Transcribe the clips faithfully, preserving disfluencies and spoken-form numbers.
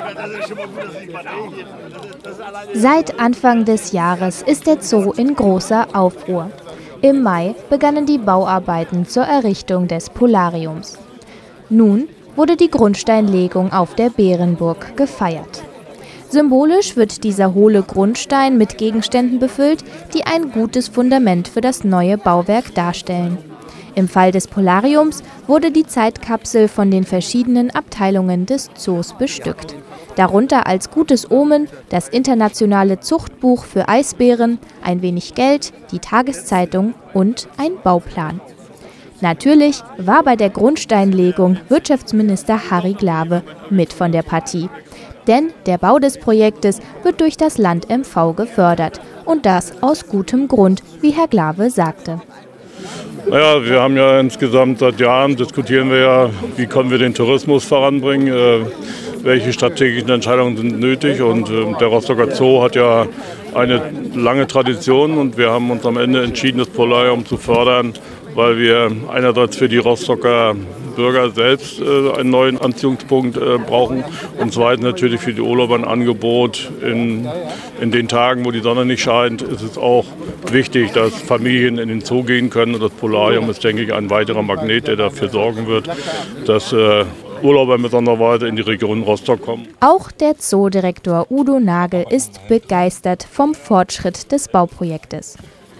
Seit Anfang des Jahres ist der Zoo in großer Aufruhr. Im Mai begannen die Bauarbeiten zur Errichtung des Polariums. Nun wurde die Grundsteinlegung auf der Bärenburg gefeiert. Symbolisch wird dieser hohle Grundstein mit Gegenständen befüllt, die ein gutes Fundament für das neue Bauwerk darstellen. Im Fall des Polariums wurde die Zeitkapsel von den verschiedenen Abteilungen des Zoos bestückt. Darunter als gutes Omen das internationale Zuchtbuch für Eisbären, ein wenig Geld, die Tageszeitung und ein Bauplan. Natürlich war bei der Grundsteinlegung Wirtschaftsminister Harry Glawe mit von der Partie. Denn der Bau des Projektes wird durch das Land M V gefördert. Und das aus gutem Grund, wie Herr Glawe sagte. Naja, wir haben ja insgesamt seit Jahren diskutieren wir ja, wie können wir den Tourismus voranbringen, äh, welche strategischen Entscheidungen sind nötig. Und äh, der Rostocker Zoo hat ja eine lange Tradition und wir haben uns am Ende entschieden, das Polarium zu fördern, weil wir einerseits für die Rostocker Bürger selbst äh, einen neuen Anziehungspunkt äh, brauchen und zweitens natürlich für die Urlauber ein Angebot. In, in den Tagen, wo die Sonne nicht scheint, ist es auch wichtig, dass Familien in den Zoo gehen können. Und das Polarium ist, denke ich, ein weiterer Magnet, der dafür sorgen wird, dass äh, Urlauber in besonderer Weise in die Region Rostock kommen. Auch der Zoodirektor Udo Nagel ist begeistert vom Fortschritt des Bauprojektes.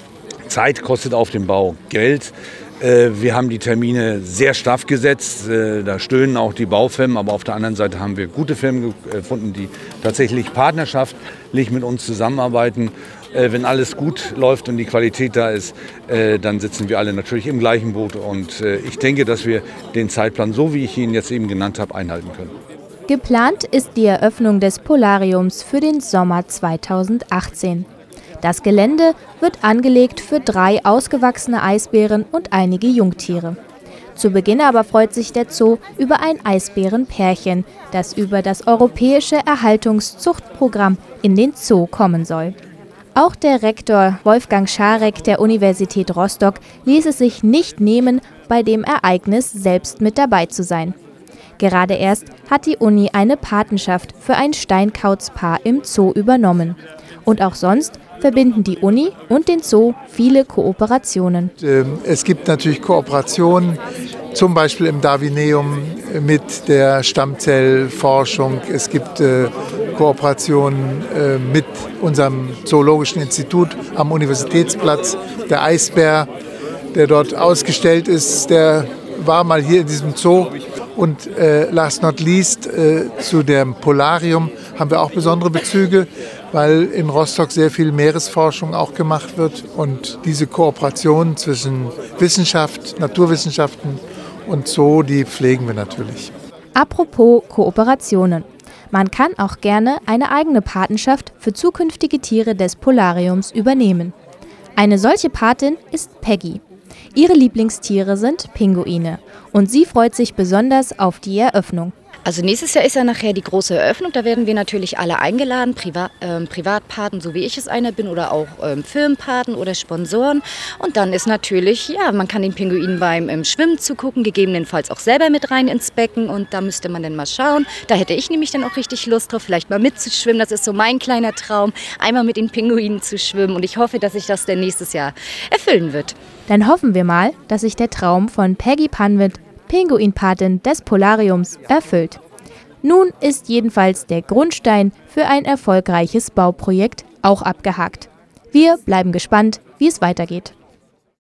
Zeit kostet auf dem Bau Geld. Wir haben die Termine sehr straff gesetzt, da stöhnen auch die Baufirmen, aber auf der anderen Seite haben wir gute Firmen gefunden, die tatsächlich partnerschaftlich mit uns zusammenarbeiten. Wenn alles gut läuft und die Qualität da ist, dann sitzen wir alle natürlich im gleichen Boot und ich denke, dass wir den Zeitplan, so wie ich ihn jetzt eben genannt habe, einhalten können. Geplant ist die Eröffnung des Polariums für den Sommer zweitausendachtzehn. Das Gelände wird angelegt für drei ausgewachsene Eisbären und einige Jungtiere. Zu Beginn aber freut sich der Zoo über ein Eisbärenpärchen, das über das europäische Erhaltungszuchtprogramm in den Zoo kommen soll. Auch der Rektor Wolfgang Scharek der Universität Rostock ließ es sich nicht nehmen, bei dem Ereignis selbst mit dabei zu sein. Gerade erst hat die Uni eine Patenschaft für ein Steinkautspaar im Zoo übernommen. Und auch sonst verbinden die Uni und den Zoo viele Kooperationen. Es gibt natürlich Kooperationen, zum Beispiel im Darwineum mit der Stammzellforschung. Es gibt Kooperationen mit unserem Zoologischen Institut am Universitätsplatz. Der Eisbär, der dort ausgestellt ist, der war mal hier in diesem Zoo. Und äh, last not least äh, zu dem Polarium haben wir auch besondere Bezüge, weil in Rostock sehr viel Meeresforschung auch gemacht wird. Und diese Kooperation zwischen Wissenschaft, Naturwissenschaften und Zoo, die pflegen wir natürlich. Apropos Kooperationen. Man kann auch gerne eine eigene Patenschaft für zukünftige Tiere des Polariums übernehmen. Eine solche Patin ist Peggy. Ihre Lieblingstiere sind Pinguine und sie freut sich besonders auf die Eröffnung. Also nächstes Jahr ist ja nachher die große Eröffnung, da werden wir natürlich alle eingeladen, Priva ähm, Privatpaten, so wie ich es einer bin, oder auch ähm, Firmenpaten oder Sponsoren. Und dann ist natürlich, ja, man kann den Pinguinen beim ähm, Schwimmen zugucken, gegebenenfalls auch selber mit rein ins Becken und da müsste man dann mal schauen. Da hätte ich nämlich dann auch richtig Lust drauf, vielleicht mal mitzuschwimmen, das ist so mein kleiner Traum, einmal mit den Pinguinen zu schwimmen und ich hoffe, dass sich das dann nächstes Jahr erfüllen wird. Dann hoffen wir mal, dass sich der Traum von Peggy Panwitt, Pinguinpatin des Polariums, erfüllt. Nun ist jedenfalls der Grundstein für ein erfolgreiches Bauprojekt auch abgehakt. Wir bleiben gespannt, wie es weitergeht.